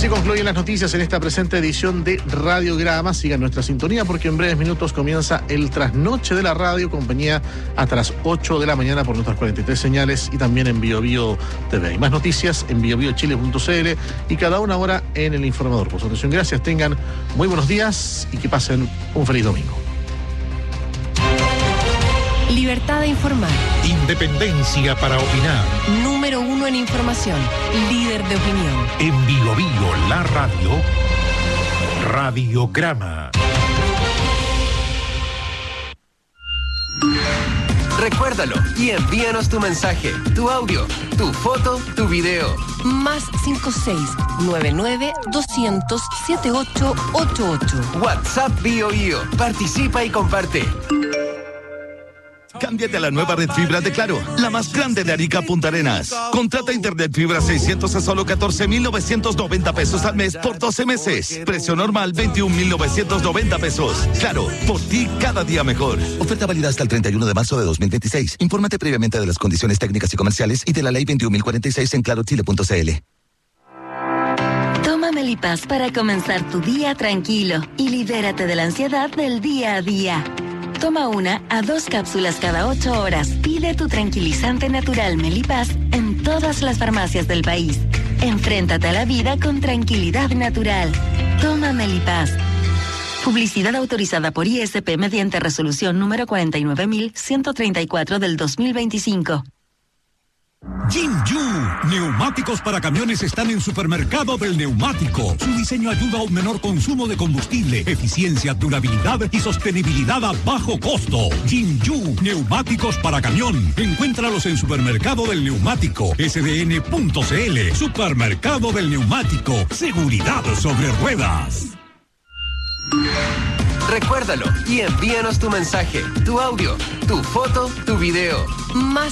Así concluyen las noticias en esta presente edición de Radiograma. Sigan nuestra sintonía porque en breves minutos comienza el trasnoche de la radio, compañía hasta las 8 de la mañana por nuestras 43 señales y también en BioBio TV. Hay más noticias en biobiochile.cl y cada una hora en El Informador. Por su atención, gracias, tengan muy buenos días y que pasen un feliz domingo. Libertad de informar. Independencia para opinar. Número 1 en información. Líder de opinión. En BioBio, la radio. Radiograma. Recuérdalo y envíanos tu mensaje, tu audio, tu foto, tu video. Más 56-99-200-7888. WhatsApp BioBio. Participa y comparte. Cámbiate a la nueva red fibra de Claro, la más grande de Arica Punta Arenas. Contrata internet fibra 600 a solo 14,990 pesos al mes por 12 meses. Precio normal 21,990 pesos. Claro, por ti cada día mejor. Oferta válida hasta el 31 de marzo de 2026. Infórmate previamente de las condiciones técnicas y comerciales y de la ley 21.046 en clarochile.cl. Toma Melipaz para comenzar tu día tranquilo y libérate de la ansiedad del día a día. Toma 1 a 2 cápsulas cada 8 horas. Pide tu tranquilizante natural Melipaz en todas las farmacias del país. Enfréntate a la vida con tranquilidad natural. Toma Melipaz. Publicidad autorizada por ISP mediante resolución número 49.134 del 2025. Jinju, neumáticos para camiones están en Supermercado del Neumático. Su diseño ayuda a un menor consumo de combustible, eficiencia, durabilidad y sostenibilidad a bajo costo. Jinju, neumáticos para camión. Encuéntralos en Supermercado del Neumático, sdn.cl. Supermercado del Neumático, seguridad sobre ruedas. Recuérdalo y envíanos tu mensaje, tu audio, tu foto, tu video. Más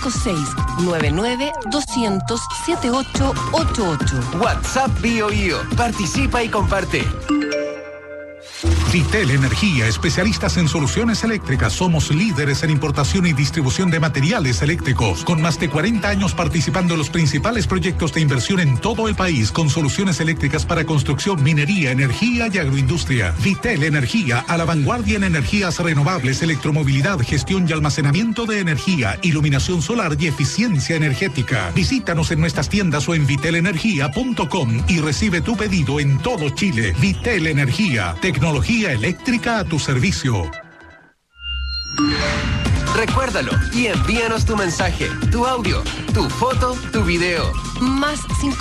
56-99-200-7888. WhatsApp BioBio. Participa y comparte. Vitel Energía, especialistas en soluciones eléctricas. Somos líderes en importación y distribución de materiales eléctricos, con más de 40 años participando en los principales proyectos de inversión en todo el país, con soluciones eléctricas para construcción, minería, energía y agroindustria. Vitel Energía, a la vanguardia en energías renovables, electromovilidad, gestión y almacenamiento de energía, iluminación solar y eficiencia energética. Visítanos en nuestras tiendas o en vitelenergia.com y recibe tu pedido en todo Chile. Vitel Energía, tecnología eléctrica a tu servicio. Recuérdalo y envíanos tu mensaje, tu audio, tu foto, tu video. Más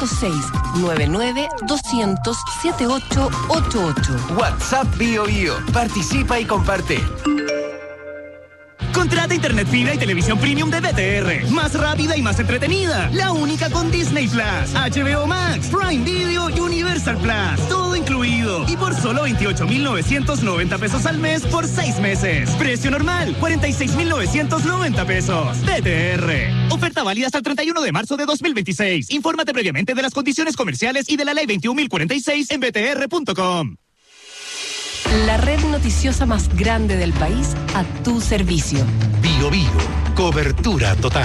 56-99-200-7888. WhatsApp BioBio. Participa y comparte. Contrata internet fibra y televisión premium de BTR. Más rápida y más entretenida. La única con Disney Plus, HBO Max, Prime Video y Universal Plus. Todo incluido. Y por solo 28,990 pesos al mes por 6 meses. Precio normal, 46,990 pesos. BTR. Oferta válida hasta el 31 de marzo de 2026. Infórmate previamente de las condiciones comerciales y de la ley 21.046 en btr.com. La red noticiosa más grande del país a tu servicio. BioBio, cobertura total.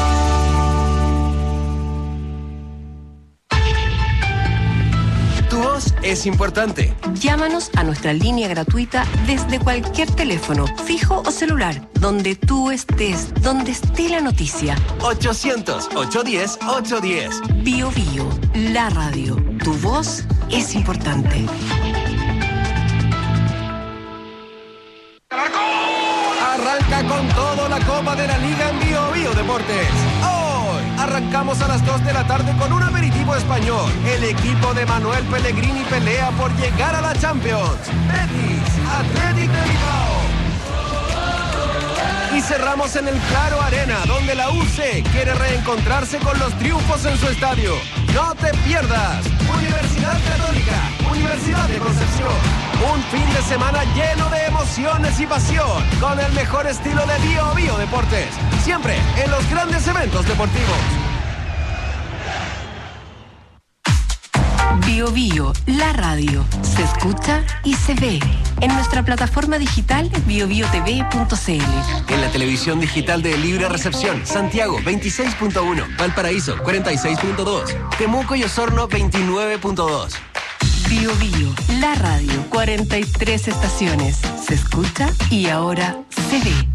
Tu voz es importante. Llámanos a nuestra línea gratuita desde cualquier teléfono, fijo o celular, donde tú estés, donde esté la noticia. 800-810-810. BioBio, la radio. Tu voz es importante. Arranca con todo la Copa de la Liga en BioBio Deportes. Hoy arrancamos a las 2 de la tarde con un aperitivo español. El equipo de Manuel Pellegrini pelea por llegar a la Champions. Betis, Athletic de Bilbao. Y cerramos en el Claro Arena, donde la UC quiere reencontrarse con los triunfos en su estadio. No te pierdas. Universidad Católica, Universidad de Concepción. Un fin de semana lleno de emociones y pasión, con el mejor estilo de BioBio Deportes. Siempre en los grandes eventos deportivos. Bio Bio, la radio. Se escucha y se ve. En nuestra plataforma digital biobiotv.cl. En la televisión digital de Libre Recepción, Santiago 26.1, Valparaíso 46.2, Temuco y Osorno 29.2. Bio Bio, la radio. 43 estaciones. Se escucha y ahora se ve.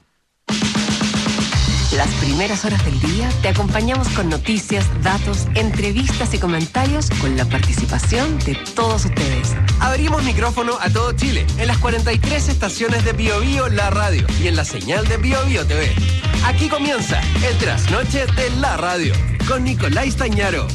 Las primeras horas del día te acompañamos con noticias, datos, entrevistas y comentarios con la participación de todos ustedes. Abrimos micrófono a todo Chile en las 43 estaciones de Bio Bio, la radio y en la señal de Bio Bio TV. Aquí comienza el trasnoche de la radio con Nicolás Tañaro.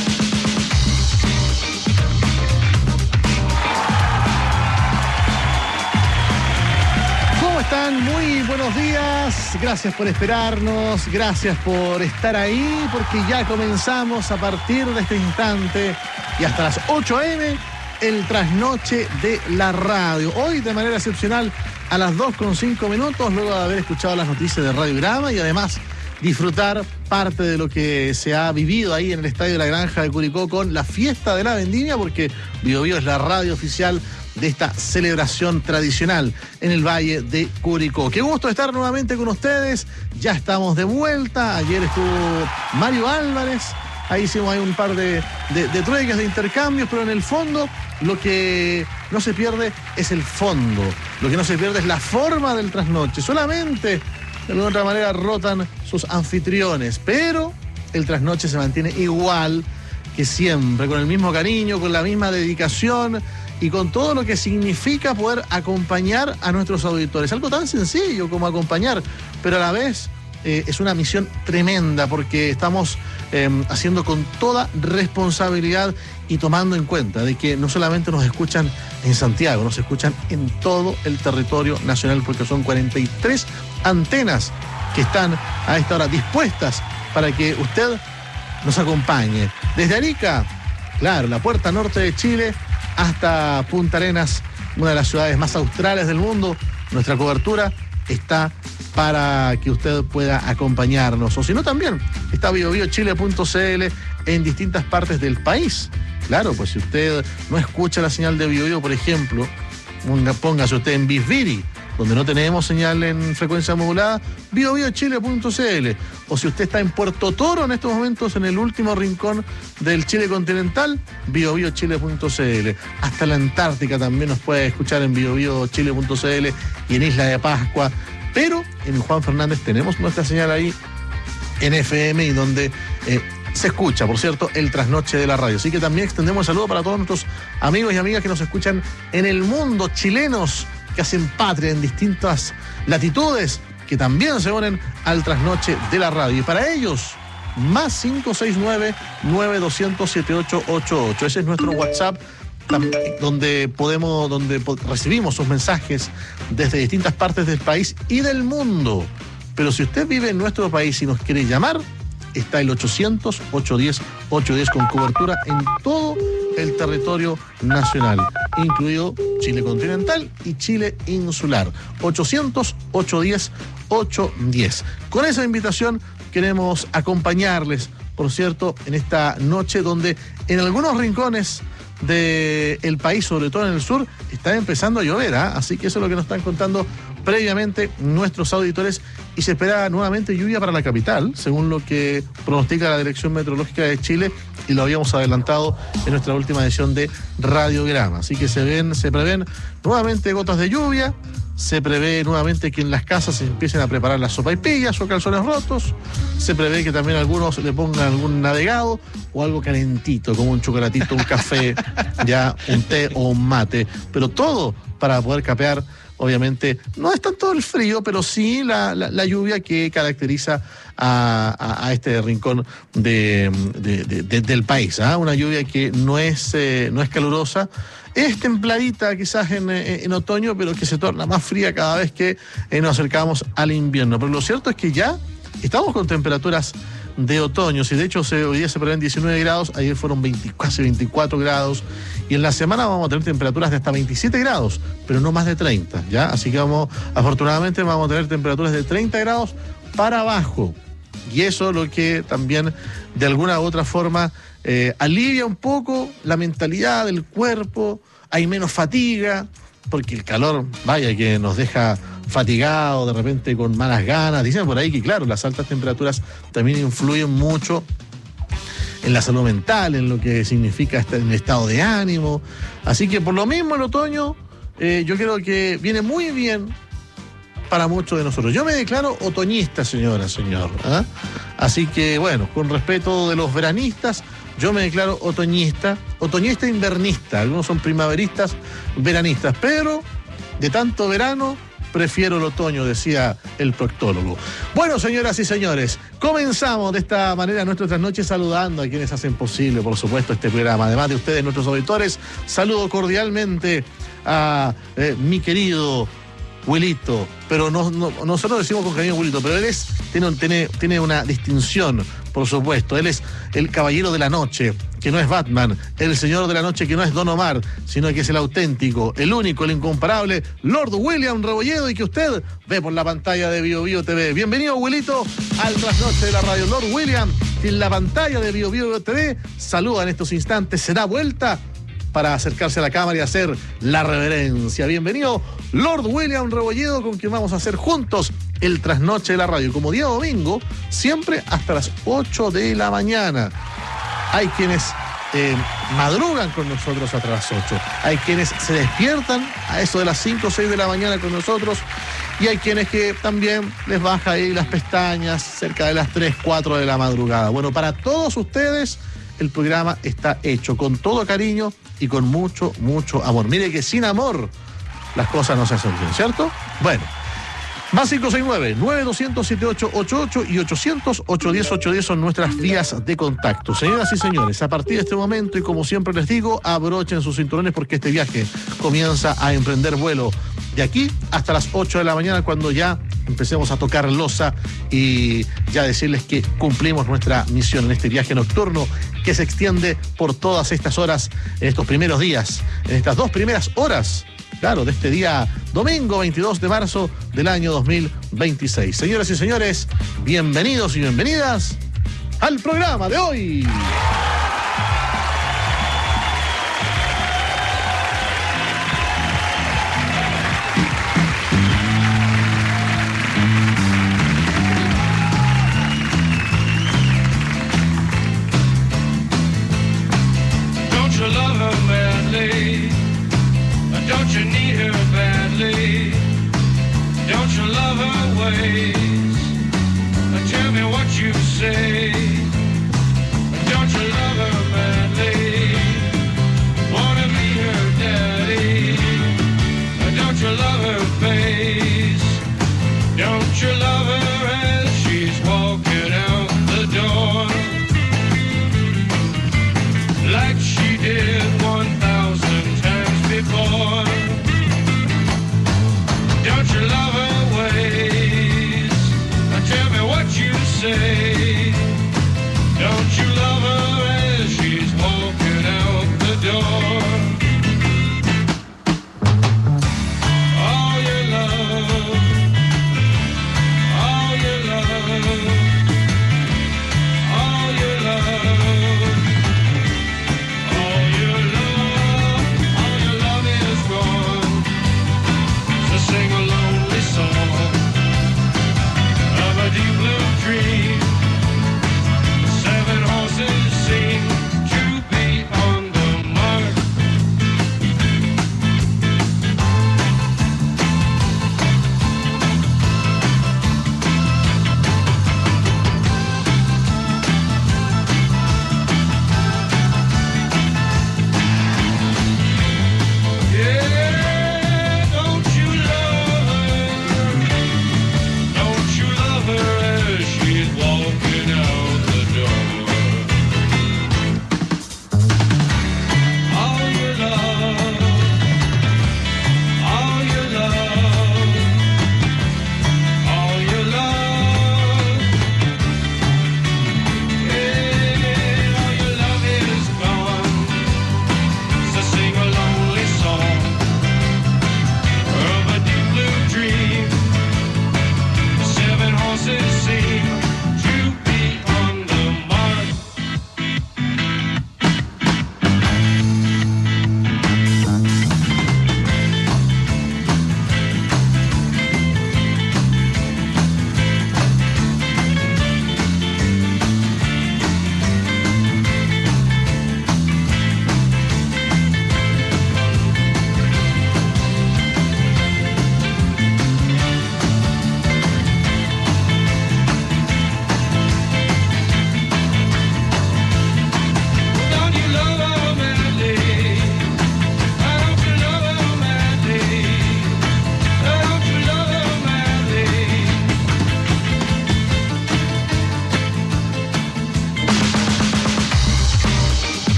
¿Cómo están? Muy buenos días. Gracias por esperarnos, gracias por estar ahí, porque ya comenzamos a partir de este instante y hasta las 8 a.m. el trasnoche de la radio. Hoy de manera excepcional a las 2:05, luego de haber escuchado las noticias de Radiograma y además disfrutar parte de lo que se ha vivido ahí en el Estadio de la Granja de Curicó con la fiesta de la vendimia, porque Bio Bio es la radio oficial de esta celebración tradicional en el Valle de Curicó. Qué gusto estar nuevamente con ustedes. Ya estamos de vuelta. Ayer estuvo Mario Álvarez. Ahí hicimos un par de trueques, de intercambios, pero en el fondo lo que no se pierde es el fondo. Lo que no se pierde es la forma del trasnoche. Solamente de alguna otra manera rotan sus anfitriones, pero el trasnoche se mantiene igual que siempre, con el mismo cariño, con la misma dedicación y con todo lo que significa poder acompañar a nuestros auditores. Algo tan sencillo como acompañar, pero a la vez es una misión tremenda, porque estamos haciendo con toda responsabilidad y tomando en cuenta de que no solamente nos escuchan en Santiago, nos escuchan en todo el territorio nacional, porque son 43 antenas que están a esta hora dispuestas para que usted nos acompañe. Desde Arica, claro, la puerta norte de Chile, hasta Punta Arenas, una de las ciudades más australes del mundo, nuestra cobertura está para que usted pueda acompañarnos. O si no, también está biobiochile.cl en distintas partes del país. Claro, pues si usted no escucha la señal de Bio Bio, por ejemplo, póngase usted en Bisbiri, donde no tenemos señal en frecuencia modulada, biobiochile.cl. O si usted está en Puerto Toro en estos momentos, en el último rincón del Chile continental, biobiochile.cl. Hasta la Antártica también nos puede escuchar en biobiochile.cl y en Isla de Pascua. Pero en Juan Fernández tenemos nuestra señal ahí en FM y donde se escucha, por cierto, el trasnoche de la radio. Así que también extendemos el saludo para todos nuestros amigos y amigas que nos escuchan en el mundo, chilenos que hacen patria en distintas latitudes, que también se unen al trasnoche de la radio. Y para ellos, más 569-9200-7888. Ese es nuestro WhatsApp, donde recibimos sus mensajes desde distintas partes del país y del mundo. Pero si usted vive en nuestro país y nos quiere llamar, está el 800-810-810 con cobertura en todo el territorio nacional, incluido Chile continental y Chile insular. 800-810-810. Con esa invitación queremos acompañarles, por cierto, en esta noche donde en algunos rincones del país, sobre todo en el sur, está empezando a llover, así que eso es lo que nos están contando previamente nuestros auditores, y se espera nuevamente lluvia para la capital, según lo que pronostica la Dirección Meteorológica de Chile, y lo habíamos adelantado en nuestra última edición de Radiograma. Así que se prevén nuevamente gotas de lluvia, se prevé nuevamente que en las casas se empiecen a preparar las sopaipillas o calzones rotos, se prevé que también algunos le pongan algún navegado o algo calentito, como un chocolatito, un café, ya un té o un mate, pero todo para poder capear. Obviamente no es tanto el frío, pero sí la lluvia que caracteriza a este rincón del país. Una lluvia que no es calurosa, es templadita quizás en otoño, pero que se torna más fría cada vez que nos acercamos al invierno. Pero lo cierto es que ya estamos con temperaturas de otoño. Si de hecho hoy día se prevén 19 grados, ayer fueron casi 24 grados, y en la semana vamos a tener temperaturas de hasta 27 grados, pero no más de 30, ¿ya? Así que afortunadamente vamos a tener temperaturas de 30 grados para abajo. y eso lo que también de alguna u otra forma alivia un poco la mentalidad del cuerpo, hay menos fatiga, porque el calor, vaya, que nos deja fatigados, de repente con malas ganas. Dicen por ahí que, claro, las altas temperaturas también influyen mucho en la salud mental, en lo que significa estar en el estado de ánimo. Así que por lo mismo el otoño, yo creo que viene muy bien para muchos de nosotros. Yo me declaro otoñista, señora, señor. Así que, bueno, con respeto de los veranistas, yo me declaro otoñista invernista. Algunos son primaveristas, veranistas, pero de tanto verano prefiero el otoño, decía el proctólogo. Bueno, señoras y señores, comenzamos de esta manera nuestra trasnoche saludando a quienes hacen posible, por supuesto, este programa. Además de ustedes, nuestros auditores, saludo cordialmente a mi querido Wilito, pero nosotros decimos con cariño Wilito, pero él tiene una distinción, por supuesto. Él es el caballero de la noche, que no es Batman, el señor de la noche, que no es Don Omar, sino que es el auténtico, el único, el incomparable Lord William Rebolledo, y que usted ve por la pantalla de Bio Bio TV. Bienvenido, Wilito, al trasnoche de la radio. Lord William, en la pantalla de Bio Bio TV, saluda en estos instantes, se da vuelta para acercarse a la cámara y hacer la reverencia. Bienvenido, Lord William Rebolledo, con quien vamos a hacer juntos el trasnoche de la radio, como día domingo, siempre hasta las 8 de la mañana. Hay quienes madrugan con nosotros hasta las 8. Hay quienes se despiertan a eso de las 5 o 6 de la mañana con nosotros. Y hay quienes que también les baja ahí las pestañas cerca de las 3, 4 de la madrugada. Bueno, para todos ustedes el programa está hecho con todo cariño y con mucho, mucho amor. Mire que sin amor las cosas no se hacen bien, ¿cierto? Bueno, más 569-9200-7888 y 800-810-810 son nuestras vías de contacto. Señoras y señores, a partir de este momento, y como siempre les digo, abrochen sus cinturones porque este viaje comienza a emprender vuelo de aquí hasta las 8 de la mañana, cuando ya empecemos a tocar losa y ya decirles que cumplimos nuestra misión en este viaje nocturno que se extiende por todas estas horas, en estos primeros días, en estas 2 primeras horas, claro, de este día domingo 22 de marzo del año 2026. Señoras y señores, bienvenidos y bienvenidas al programa de hoy. Don't you need her badly? Don't you love her ways? Tell me what you say. Don't you love her badly? Wanna be her daddy? Don't you love her face? Don't you love her as she's walking out the door? Like she did 1,000 times before. Don't you love her ways? Tell me what you say. Don't you love her as she's walking out the door? All your love, all your love, all your love, all your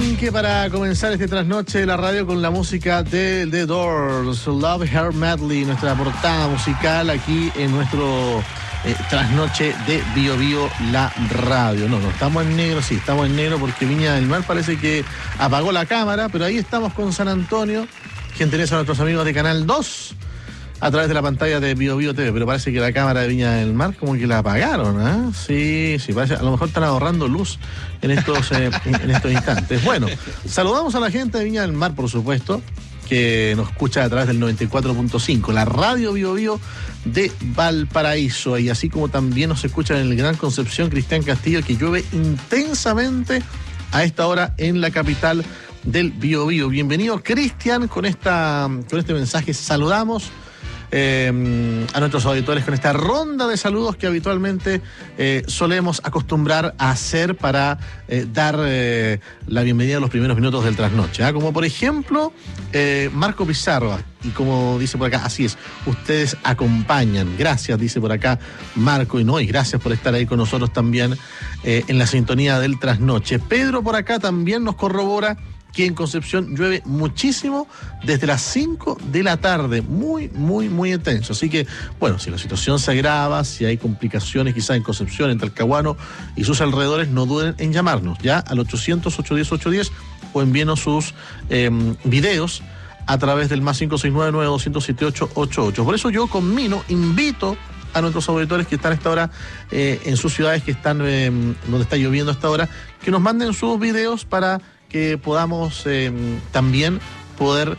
arranque para comenzar este trasnoche de la radio con la música de The Doors, Love Her Madly, nuestra portada musical aquí en nuestro trasnoche de Bio Bio, la radio. No, estamos en negro, sí, estamos en negro porque Viña del Mar parece que apagó la cámara, pero ahí estamos con San Antonio, quien tenés a nuestros amigos de Canal 2 a través de la pantalla de Bio Bio TV, pero parece que la cámara de Viña del Mar como que la apagaron, ¿eh? Sí, parece, a lo mejor están ahorrando luz en estos instantes. Bueno, saludamos a la gente de Viña del Mar, por supuesto, que nos escucha a través del 94.5, la radio Bio Bio de Valparaíso, y así como también nos escucha en el Gran Concepción Cristian Castillo, que llueve intensamente a esta hora en la capital del Bio Bio. Bienvenido, Cristian, con este mensaje. Saludamos a nuestros auditores con esta ronda de saludos que habitualmente solemos acostumbrar a hacer para dar la bienvenida a los primeros minutos del trasnoche, como por ejemplo Marco Pizarro, y como dice por acá, así es, ustedes acompañan, gracias, dice por acá Marco, y gracias por estar ahí con nosotros también en la sintonía del trasnoche. Pedro por acá también nos corrobora que en Concepción llueve muchísimo desde las 5 de la tarde, muy intenso. Así que, bueno, si la situación se agrava, si hay complicaciones quizás en Concepción, en Talcahuano y sus alrededores, no duden en llamarnos ya al 800-810-810 o envíenos sus videos a través del más 569-9207-888. Por eso yo conmino, invito a nuestros auditores que están a esta hora en sus ciudades, que están donde está lloviendo a esta hora, que nos manden sus videos para que podamos también poder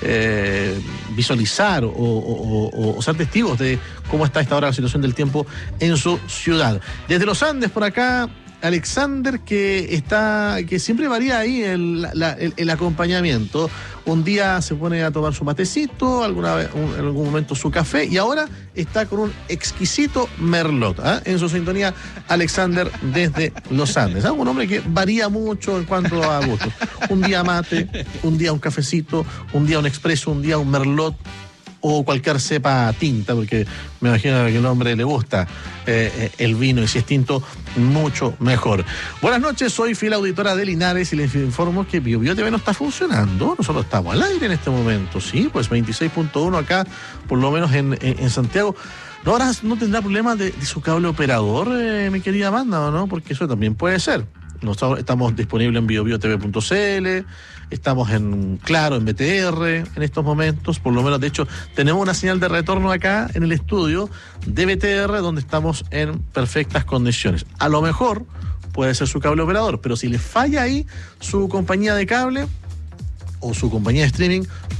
visualizar o ser testigos de cómo está a esta hora la situación del tiempo en su ciudad. Desde los Andes, por acá, Alexander, que siempre varía ahí el acompañamiento. Un día se pone a tomar su matecito, en algún momento su café, y ahora está con un exquisito merlot. En su sintonía, Alexander desde los Andes. Un hombre que varía mucho en cuanto a gustos. Un día mate, un día un cafecito, un día un expreso, un día un merlot, o cualquier cepa tinta, porque me imagino que al hombre le gusta el vino, y si es tinto, mucho mejor. Buenas noches, soy fiel auditora de Linares y les informo que Bio Bio TV no está funcionando. Nosotros estamos al aire en este momento, sí, pues 26.1 acá, por lo menos en Santiago. Ahora no tendrá problema de su cable operador, mi querida Amanda, ¿o no? Porque eso también puede ser. Nosotros estamos disponibles en biobiotv.cl, estamos en BTR en estos momentos, por lo menos, de hecho, tenemos una señal de retorno acá en el estudio de BTR, donde estamos en perfectas condiciones. A lo mejor puede ser su cable operador, pero si le falla ahí su compañía de cable o su compañía de streaming,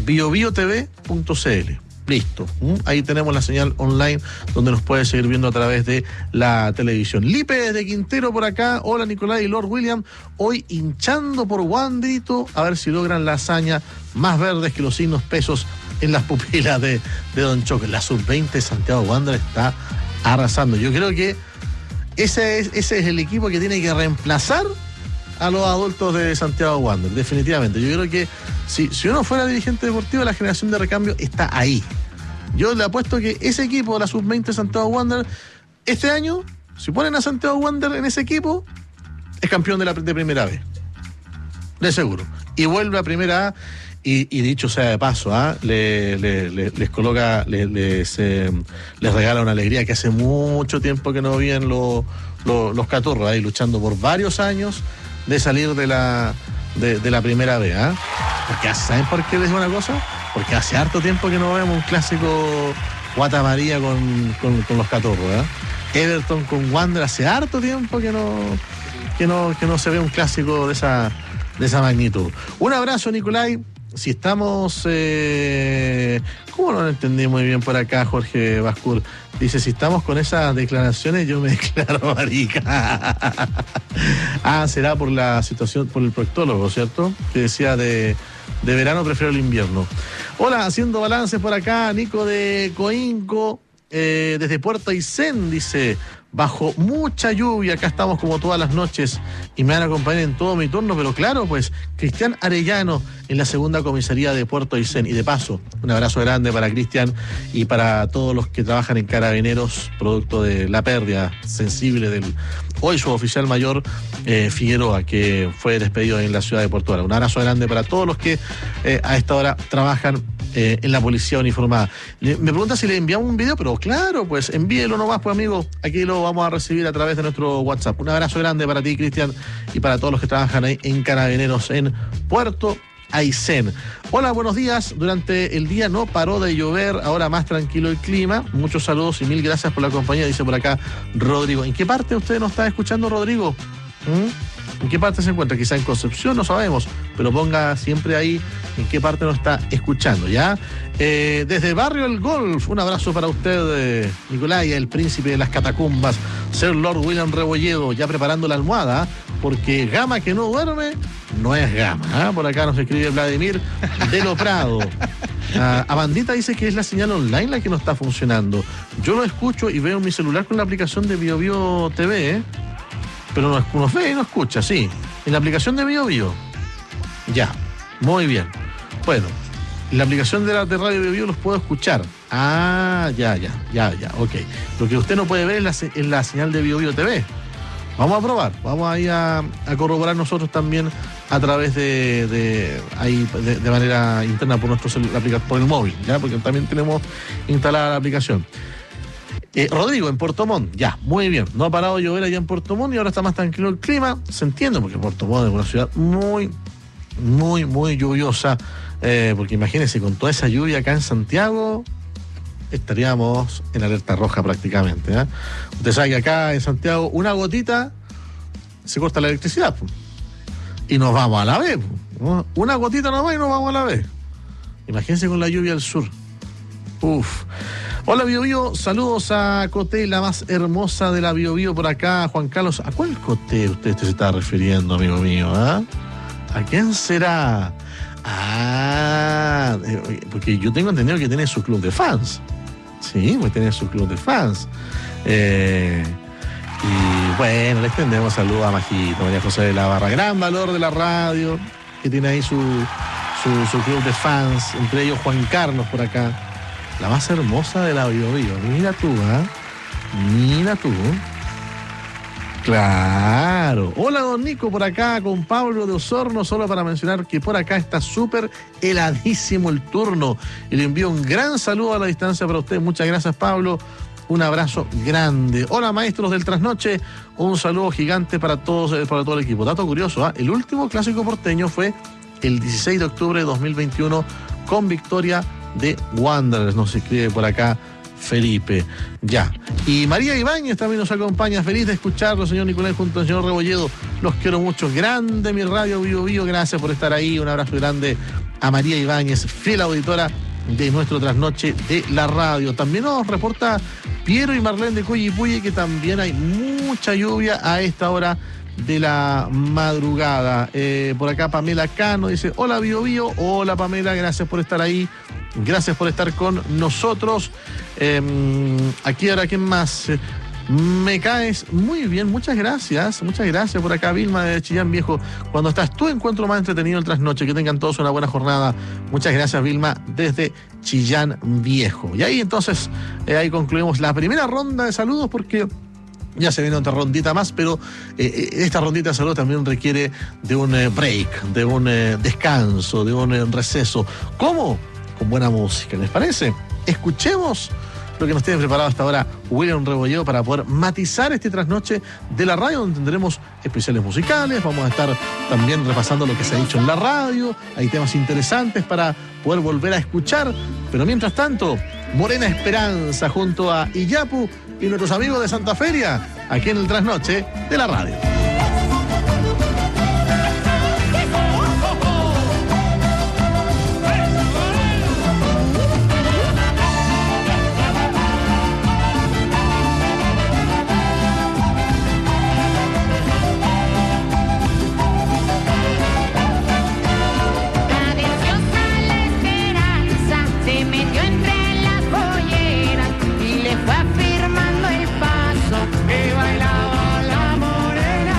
biobiotv.cl. Listo. Ahí tenemos la señal online donde nos puede seguir viendo a través de la televisión. Lipe desde Quintero por acá. Hola, Nicolás y Lord William. Hoy hinchando por Wandrito, a ver si logran la hazaña, más verdes que los signos pesos en las pupilas de Don Choque. La sub-20 de Santiago Wanderers está arrasando. Yo creo que ese es el equipo que tiene que reemplazar a los adultos de Santiago Wanderers, definitivamente. Yo creo que si uno fuera dirigente deportivo, la generación de recambio está ahí. Yo le apuesto que ese equipo, la sub-20 de Santiago Wanderers, este año, si ponen a Santiago Wanderers en ese equipo, es campeón de primera B, de seguro, y vuelve a primera A. Y dicho sea de paso, les coloca, les regala una alegría que hace mucho tiempo que no vienen los caturros ahí luchando por varios años de salir de la primera B. Porque, ¿saben por qué les digo una cosa? Porque hace harto tiempo que no vemos un clásico Guatamaría con los caturros. Everton con Wander, hace harto tiempo que no se ve un clásico de esa magnitud. Un abrazo, Nicolai. Si estamos, ¿cómo no lo entendí muy bien por acá, Jorge Bascur? Dice, si estamos con esas declaraciones, yo me declaro marica. Será por la situación, por el proctólogo, ¿cierto? Que decía de verano prefiero el invierno. Hola, haciendo balance por acá, Nico de Coinco, desde Puerto Aysén, dice, bajo mucha lluvia, acá estamos como todas las noches y me van a acompañar en todo mi turno, pero claro, pues Cristian Arellano en la segunda comisaría de Puerto Aysén. Y de paso, un abrazo grande para Cristian y para todos los que trabajan en Carabineros, producto de la pérdida sensible hoy suboficial mayor Figueroa, que fue despedido en la ciudad de Puerto Varas. Un abrazo grande para todos los que a esta hora trabajan en la policía uniformada. Me pregunta si le enviamos un video, pero claro, pues envíelo nomás, pues amigo, aquí lo vamos a recibir a través de nuestro WhatsApp. Un abrazo grande para ti, Cristian, y para todos los que trabajan ahí en Carabineros en Puerto Aysén. Hola, buenos días. Durante el día no paró de llover, ahora más tranquilo el clima. Muchos saludos y mil gracias por la compañía, dice por acá Rodrigo. ¿En qué parte usted nos está escuchando, Rodrigo? ¿En qué parte se encuentra? Quizá en Concepción, no sabemos, pero ponga siempre ahí en qué parte nos está escuchando, ¿ya? Desde Barrio El Golf, un abrazo para usted, Nicolai, el príncipe de las catacumbas, Sir Lord William Rebolledo, ya preparando la almohada, porque gama que no duerme no es gama, ¿eh? Por acá nos escribe Vladimir de Lo Prado. Amandita dice que es la señal online la que no está funcionando. Yo lo escucho y veo en mi celular con la aplicación de BioBio TV, pero nos ve y no escucha, sí. En la aplicación de BioBio. Ya, muy bien. Bueno, en la aplicación de Radio BioBio los puedo escuchar. Ya, ok. Lo que usted no puede ver es la señal de BioBio TV. Vamos a probar, vamos ahí a corroborar nosotros también a través de manera interna por por el móvil, ¿ya? Porque también tenemos instalada la aplicación. Rodrigo, en Puerto Montt, ya, muy bien. No ha parado de llover allá en Puerto Montt y ahora está más tranquilo el clima. Se entiende, porque Puerto Montt es una ciudad muy, muy, muy lluviosa. Porque imagínense, con toda esa lluvia acá en Santiago, estaríamos en alerta roja prácticamente, ¿eh? Usted sabe que acá en Santiago una gotita se corta la electricidad, pues, y nos vamos a la B, ¿no? Una gotita nomás y nos vamos a la B. Imagínense con la lluvia al sur. Uf. Hola BioBio, saludos a Coté, la más hermosa de la BioBio por acá, Juan Carlos. ¿A cuál Coté usted se está refiriendo, amigo mío? ¿A quién será? Porque yo tengo entendido que tiene su club de fans. Sí, pues tiene su club de fans. Y bueno, le extendemos saludos a Majito, María José de la Barra. Gran valor de la radio, que tiene ahí su club de fans, entre ellos Juan Carlos por acá. La más hermosa de la BioBio. Mira tú, Mira tú. Claro. Hola, don Nico, por acá con Pablo de Osorno, solo para mencionar que por acá está súper heladísimo el turno. Y le envío un gran saludo a la distancia para usted. Muchas gracias, Pablo. Un abrazo grande. Hola, maestros del trasnoche. Un saludo gigante para todos, para todo el equipo. Dato curioso, el último clásico porteño fue el 16 de octubre de 2021 con victoria de Wanderers. Nos escribe por acá Felipe. Ya. Y María Ibáñez también nos acompaña. Feliz de escucharlo, señor Nicolás, junto al señor Rebolledo. Los quiero mucho. Grande mi radio BioBio. Gracias por estar ahí. Un abrazo grande a María Ibáñez, fiel auditora de nuestro trasnoche de la radio. También nos reporta Piero y Marlene de Coyipuye que también hay mucha lluvia a esta hora de la madrugada. Por acá Pamela Cano dice: hola BioBio. Hola Pamela, gracias por estar ahí. Gracias por estar con nosotros. Aquí ahora, ¿quién más? Me caes muy bien, muchas gracias por acá, Vilma de Chillán Viejo. Cuando estás tú, encuentro más entretenido el trasnoche. Que tengan todos una buena jornada. Muchas gracias, Vilma, desde Chillán Viejo. Y ahí entonces, ahí concluimos la primera ronda de saludos, porque ya se viene otra rondita más, pero esta rondita de saludos también requiere de un break, de un descanso, de un receso. ¿Cómo? Con buena música, ¿les parece? Escuchemos lo que nos tiene preparado hasta ahora William Rebolledo para poder matizar este trasnoche de la radio, donde tendremos especiales musicales. Vamos a estar también repasando lo que se ha dicho en la radio. Hay temas interesantes para poder volver a escuchar. Pero mientras tanto, Morena Esperanza junto a Iyapu y nuestros amigos de Santa Feria, aquí en el trasnoche de la radio. Que bailaba la morena.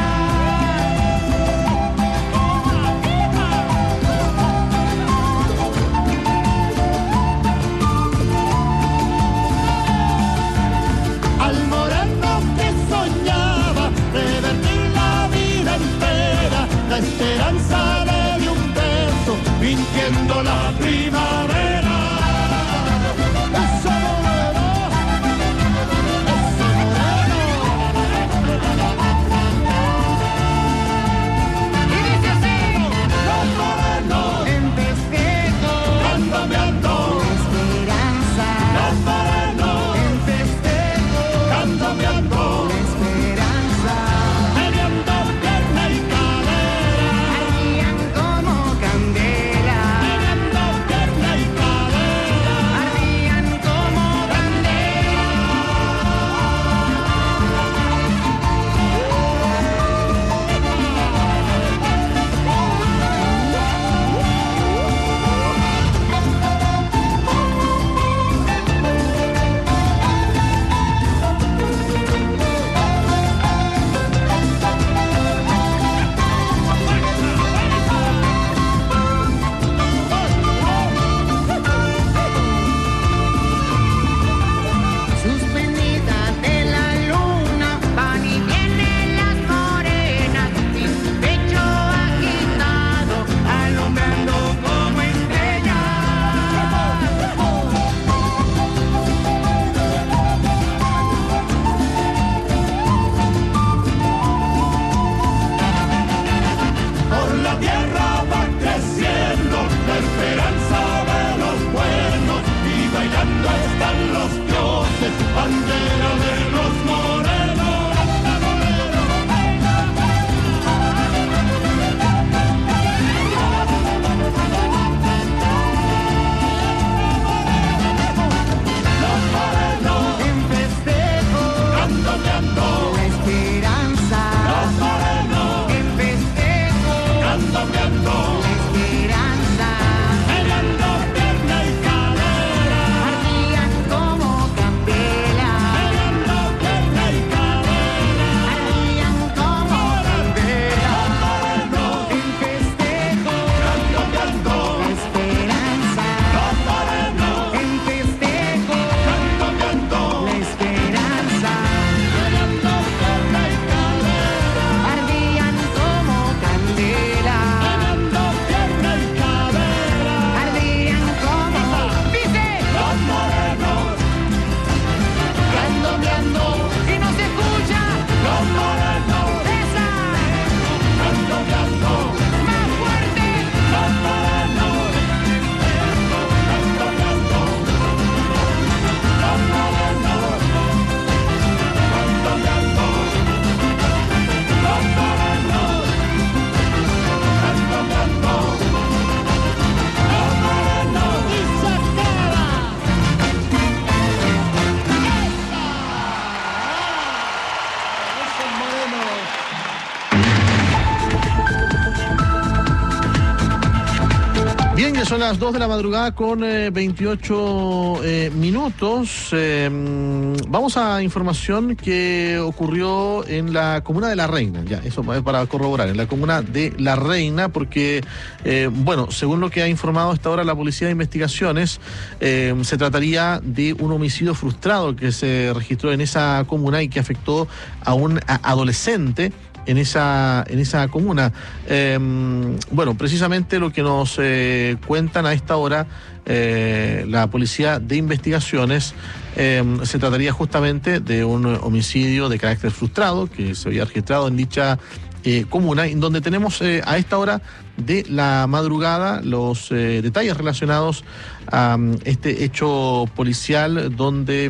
Bien, ya son las 2 de la madrugada con 28 minutos. Vamos a información que ocurrió en la comuna de La Reina. Ya, eso es para corroborar, en la comuna de La Reina, porque, según lo que ha informado hasta ahora la Policía de Investigaciones, se trataría de un homicidio frustrado que se registró en esa comuna y que afectó a un adolescente en esa comuna. Precisamente lo que nos cuentan a esta hora la Policía de Investigaciones, se trataría justamente de un homicidio de carácter frustrado que se había registrado en dicha comuna, en donde tenemos a esta hora de la madrugada los detalles relacionados a este hecho policial donde,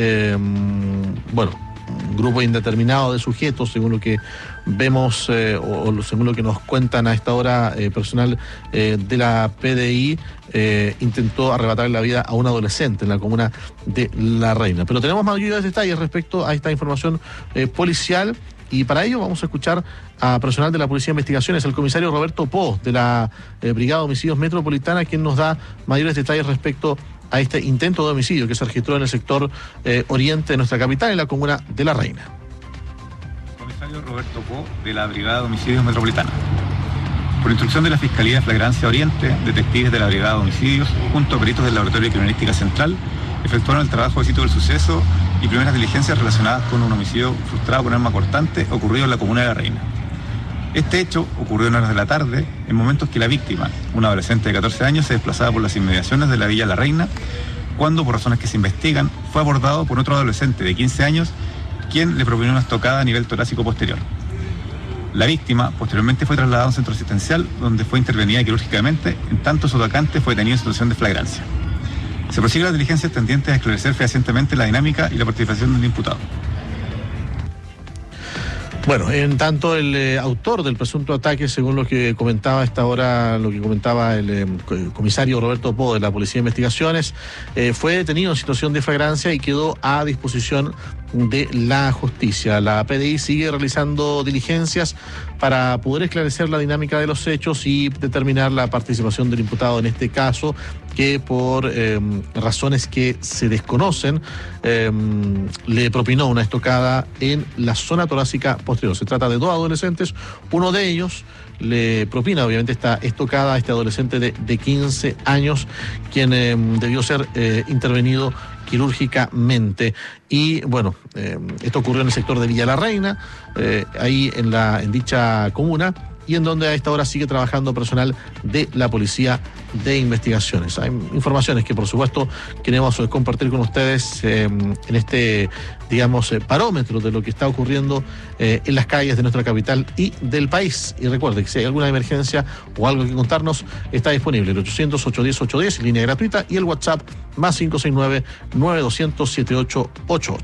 un grupo indeterminado de sujetos, según lo que vemos o según lo que nos cuentan a esta hora personal de la PDI, intentó arrebatarle la vida a un adolescente en la comuna de La Reina. Pero tenemos mayores detalles respecto a esta información policial, y para ello vamos a escuchar a personal de la Policía de Investigaciones, el comisario Roberto Po, de la Brigada de Homicidios Metropolitana, quien nos da mayores detalles respecto a este intento de homicidio que se registró en el sector oriente de nuestra capital, en la comuna de La Reina. Comisario Roberto Po, de la Brigada de Homicidios Metropolitana. Por instrucción de la Fiscalía de Flagrancia Oriente, detectives de la Brigada de Homicidios, junto a peritos del Laboratorio de Criminalística Central, efectuaron el trabajo de sitio del suceso y primeras diligencias relacionadas con un homicidio frustrado con arma cortante ocurrido en la comuna de La Reina. Este hecho ocurrió en horas de la tarde, en momentos que la víctima, una adolescente de 14 años, se desplazaba por las inmediaciones de la Villa La Reina, cuando, por razones que se investigan, fue abordado por otro adolescente de 15 años, quien le propinó una estocada a nivel torácico posterior. La víctima posteriormente fue trasladada a un centro asistencial, donde fue intervenida quirúrgicamente, en tanto su atacante fue detenido en situación de flagrancia. Se prosigue las diligencias tendientes a esclarecer fehacientemente la dinámica y la participación del imputado. Bueno, en tanto el autor del presunto ataque, según lo que comentaba a esta hora, lo que comentaba el comisario Roberto Po de la Policía de Investigaciones, fue detenido en situación de flagrancia y quedó a disposición de la justicia. La PDI sigue realizando diligencias para poder esclarecer la dinámica de los hechos y determinar la participación del imputado en este caso, que por razones que se desconocen le propinó una estocada en la zona torácica posterior. Se trata de dos adolescentes, uno de ellos le propina obviamente esta estocada a este adolescente de 15 años, quien debió ser intervenido quirúrgicamente. Y esto ocurrió en el sector de Villa La Reina, ahí en dicha comuna, y en donde a esta hora sigue trabajando personal de la Policía de Investigaciones. Hay informaciones que, por supuesto, queremos compartir con ustedes en este, parómetro de lo que está ocurriendo en las calles de nuestra capital y del país. Y recuerde que si hay alguna emergencia o algo que contarnos, está disponible el 800-810-810, línea gratuita, y el WhatsApp más 569-9200-7888.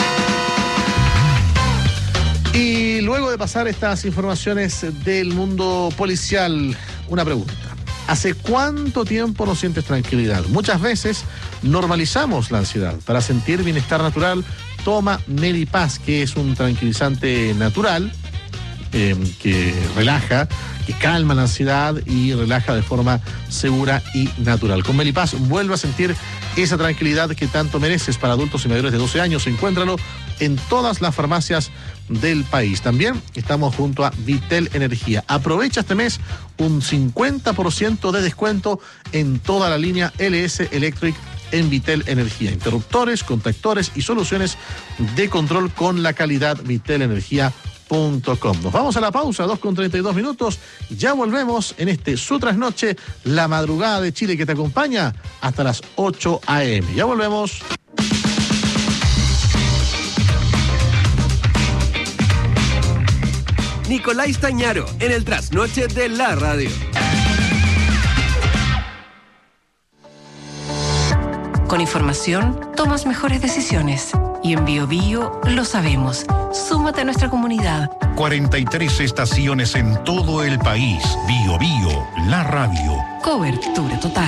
Y luego de pasar estas informaciones del mundo policial, una pregunta. ¿Hace cuánto tiempo no sientes tranquilidad? Muchas veces normalizamos la ansiedad. Para sentir bienestar natural, toma Melipaz, que es un tranquilizante natural que relaja, que calma la ansiedad y relaja de forma segura y natural. Con Melipaz vuelve a sentir esa tranquilidad que tanto mereces. Para adultos y mayores de 12 años, encuéntralo en todas las farmacias del país. También estamos junto a Vitel Energía. Aprovecha este mes un 50% de descuento en toda la línea LS Electric en Vitel Energía. Interruptores, contactores y soluciones de control con la calidad vitelenergia.com. Nos vamos a la pausa, 2:32. Ya volvemos en Su Trasnoche, la madrugada de Chile, que te acompaña hasta las 8 a.m. Ya volvemos. Nicolás Tañaro, en el Trasnoche de la Radio. Con información, tomas mejores decisiones. Y en BioBio lo sabemos. Súmate a nuestra comunidad. 43 estaciones en todo el país. BioBio, la radio. Cobertura total.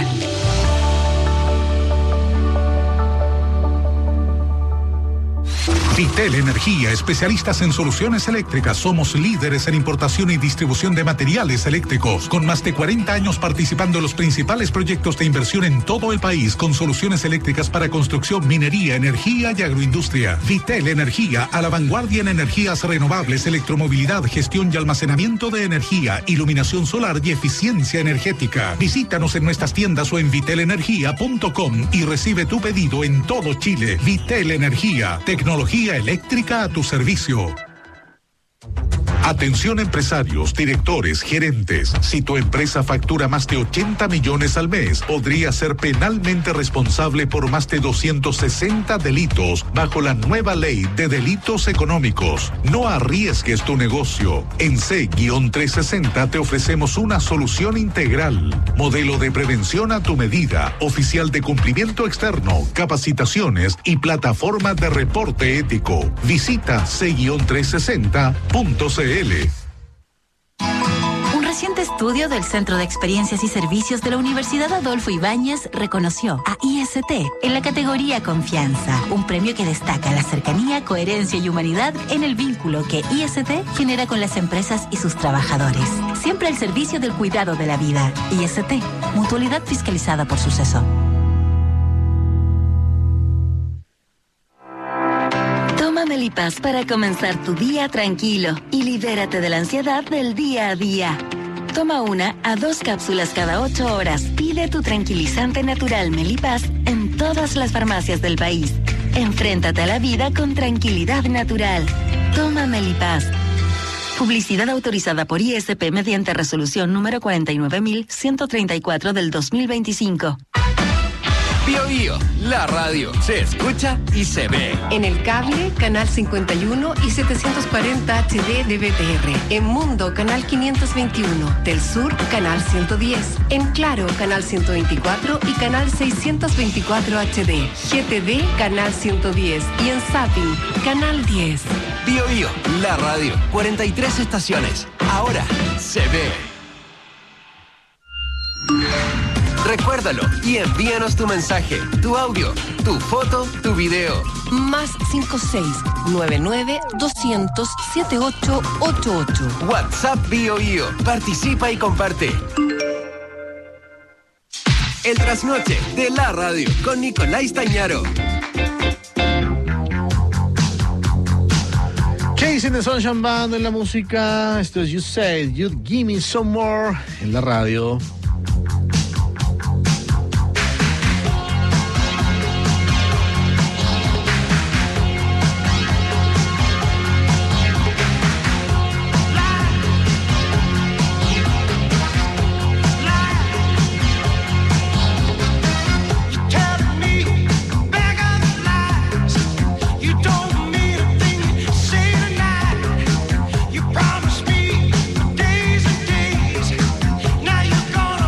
Vitel Energía, especialistas en soluciones eléctricas. Somos líderes en importación y distribución de materiales eléctricos, con más de 40 años participando en los principales proyectos de inversión en todo el país, con soluciones eléctricas para construcción, minería, energía y agroindustria. Vitel Energía, a la vanguardia en energías renovables, electromovilidad, gestión y almacenamiento de energía, iluminación solar y eficiencia energética. Visítanos en nuestras tiendas o en vitelenergia.com y recibe tu pedido en todo Chile. Vitel Energía, tecnología eléctrica a tu servicio. Atención empresarios, directores, gerentes. Si tu empresa factura más de 80 millones al mes, podría ser penalmente responsable por más de 260 delitos bajo la nueva ley de delitos económicos. No arriesgues tu negocio. En C-360 te ofrecemos una solución integral. Modelo de prevención a tu medida, oficial de cumplimiento externo, capacitaciones y plataforma de reporte ético. Visita C-360.cl. Un reciente estudio del Centro de Experiencias y Servicios de la Universidad Adolfo Ibáñez reconoció a IST en la categoría Confianza, un premio que destaca la cercanía, coherencia y humanidad en el vínculo que IST genera con las empresas y sus trabajadores. Siempre al servicio del cuidado de la vida. IST, mutualidad fiscalizada por Suceso. Melipaz para comenzar tu día tranquilo y libérate de la ansiedad del día a día. Toma 1 a 2 cápsulas cada 8 horas. Pide tu tranquilizante natural Melipaz en todas las farmacias del país. Enfréntate a la vida con tranquilidad natural. Toma Melipaz. Publicidad autorizada por ISP mediante resolución número 49.134 del 2025. Bio Bio, la radio se escucha y se ve. En el cable, canal 51 y 740 HD de BTR. En Mundo, canal 521. Del Sur, canal 110. En Claro, canal 124 y canal 624 HD. GTV, canal 110. Y en Zapping, canal 10. Bio Bio, la radio. 43 estaciones. Ahora se ve. Recuérdalo y envíanos tu mensaje, tu audio, tu foto, tu video. Más 56-99-200-7888. WhatsApp Bio Bio. Participa y comparte. El trasnoche de la radio con Nicolás Tañaro. Chasing the Sunshine Band en la música. Esto es You Said You'd Give Me Some More en la radio. Gonna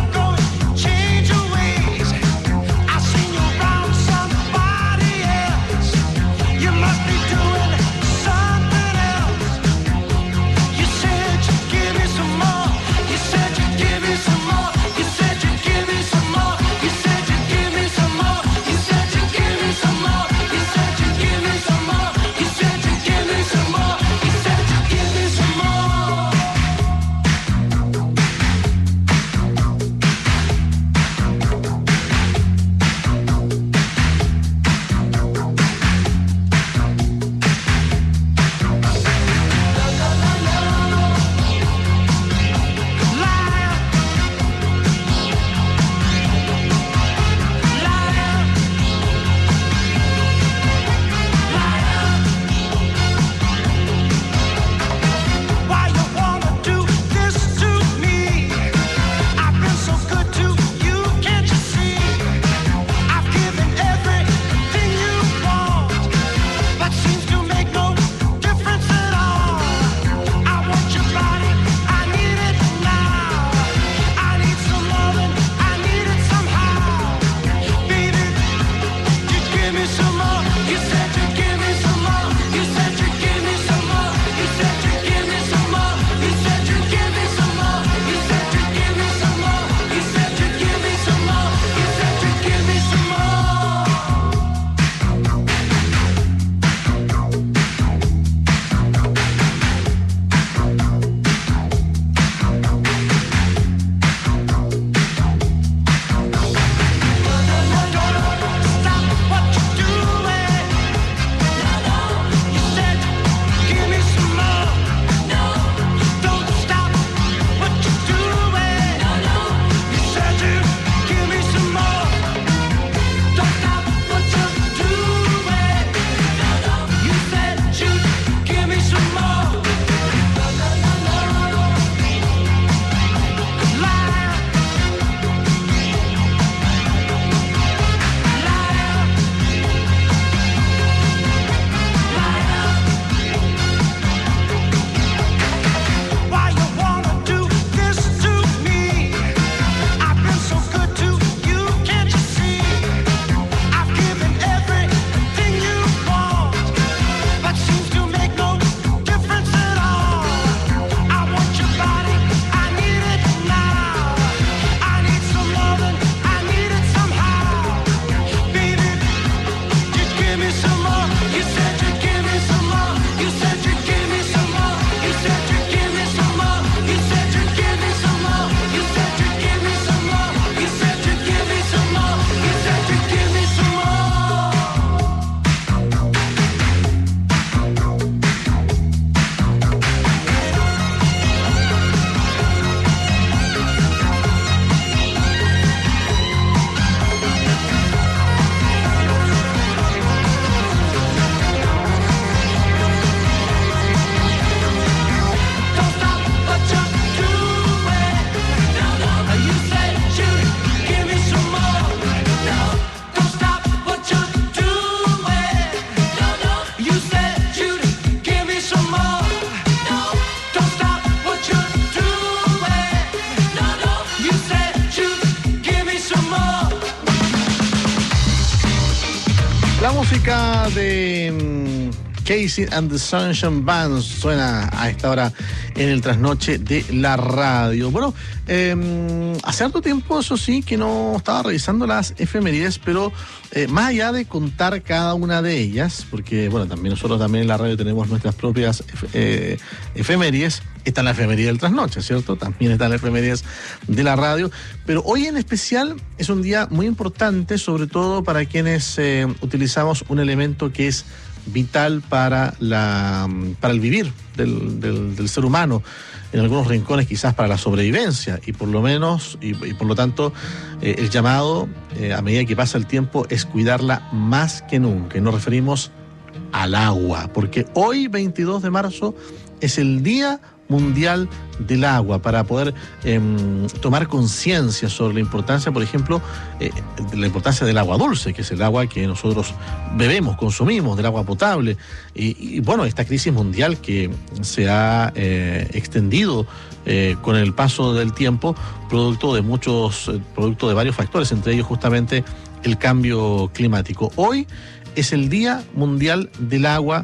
música de Casey and the Sunshine Band suena a esta hora en el trasnoche de la radio. Bueno, hace harto tiempo, eso sí, que no estaba revisando las efemérides, pero más allá de contar cada una de ellas, porque bueno, también nosotros también en la radio tenemos nuestras propias efemérides. Está en la efeméride del trasnoche, ¿cierto? También está en la efeméride de la radio. Pero hoy en especial es un día muy importante, sobre todo para quienes utilizamos un elemento que es vital para el vivir del ser humano, en algunos rincones quizás para la sobrevivencia, y por lo menos, y por lo tanto, el llamado, a medida que pasa el tiempo, es cuidarla más que nunca. Y nos referimos al agua, porque hoy, 22 de marzo, es el Día Mundial del Agua, para poder tomar conciencia sobre la importancia, por ejemplo, la importancia del agua dulce, que es el agua que nosotros bebemos, consumimos, del agua potable. Y bueno, esta crisis mundial que se ha extendido con el paso del tiempo, producto de varios factores, entre ellos justamente el cambio climático. Hoy es el Día Mundial del Agua.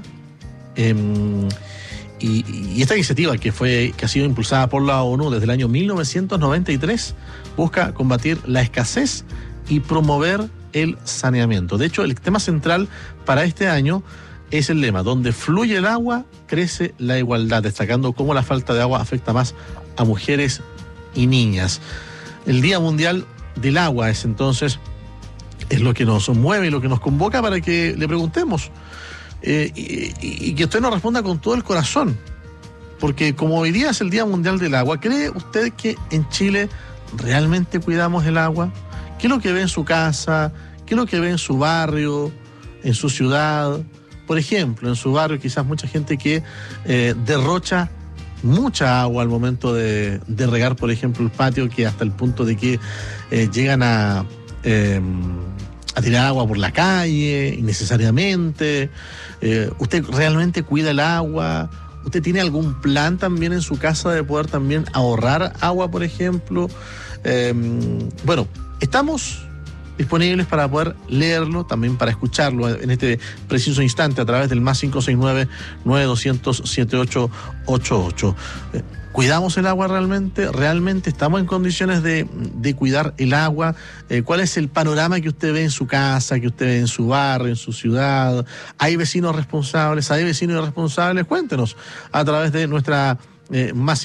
Y esta iniciativa que ha sido impulsada por la ONU desde el año 1993 busca combatir la escasez y promover el saneamiento. De hecho, el tema central para este año es el lema: donde fluye el agua, crece la igualdad, destacando cómo la falta de agua afecta más a mujeres y niñas. El Día Mundial del Agua es entonces lo que nos mueve y lo que nos convoca para que le preguntemos. Y que usted nos responda con todo el corazón, porque como hoy día es el Día Mundial del Agua, ¿cree usted que en Chile realmente cuidamos el agua? ¿Qué es lo que ve en su casa? ¿Qué es lo que ve en su barrio, en su ciudad? Por ejemplo, en su barrio quizás mucha gente que derrocha mucha agua al momento de regar, por ejemplo, el patio, que hasta el punto de que llegan a tirar agua por la calle innecesariamente. ¿Usted realmente cuida el agua? ¿Usted tiene algún plan también en su casa de poder también ahorrar agua, por ejemplo? Bueno, estamos disponibles para poder leerlo, también para escucharlo en este preciso instante a través del más 569-9200-7888. ¿Cuidamos el agua realmente? ¿Realmente estamos en condiciones de cuidar el agua? ¿Cuál es el panorama que usted ve en su casa, que usted ve en su barrio, en su ciudad? ¿Hay vecinos responsables? ¿Hay vecinos irresponsables? Cuéntenos a través de nuestra más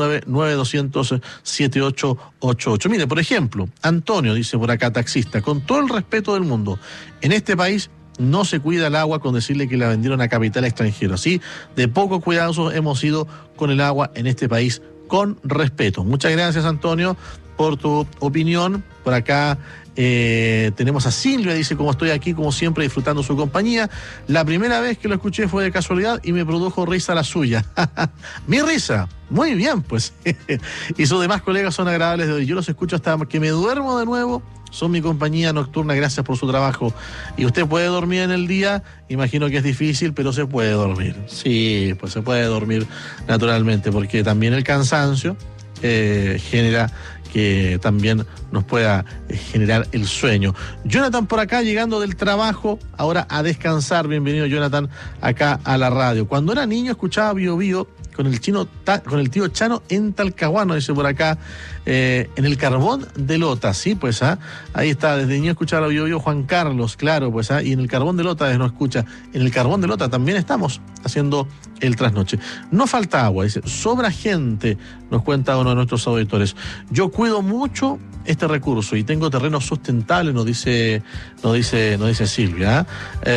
569-9200-7888. Mire, por ejemplo, Antonio dice por acá, taxista: con todo el respeto del mundo, en este país no se cuida el agua con decirle que la vendieron a capital extranjero. Así de poco cuidadosos hemos sido con el agua en este país, con respeto. Muchas gracias, Antonio, por tu opinión. Por acá tenemos a Silvia, dice: como estoy aquí, como siempre, disfrutando su compañía. La primera vez que lo escuché fue de casualidad y me produjo risa la suya. Mi risa. Muy bien, pues. Y sus demás colegas son agradables de hoy. Yo los escucho hasta que me duermo de nuevo. Son mi compañía nocturna, gracias por su trabajo. ¿Y usted puede dormir en el día? Imagino que es difícil, pero se puede dormir. Sí, pues se puede dormir naturalmente, porque también el cansancio genera que también nos pueda generar el sueño. Jonathan por acá, llegando del trabajo, ahora a descansar. Bienvenido, Jonathan, acá a la radio. Cuando era niño escuchaba Bio Bio con el tío Chano en Talcahuano, dice por acá, en el Carbón de Lota. Sí, pues ahí está, desde niño escuchaba a Bio Bio Juan Carlos, claro, pues y en el Carbón de Lota no escucha. En el Carbón de Lota también estamos haciendo el trasnoche. No falta agua, dice, sobra gente, nos cuenta uno de nuestros auditores. Yo cuido mucho este recurso y tengo terrenos sustentables, nos dice Silvia.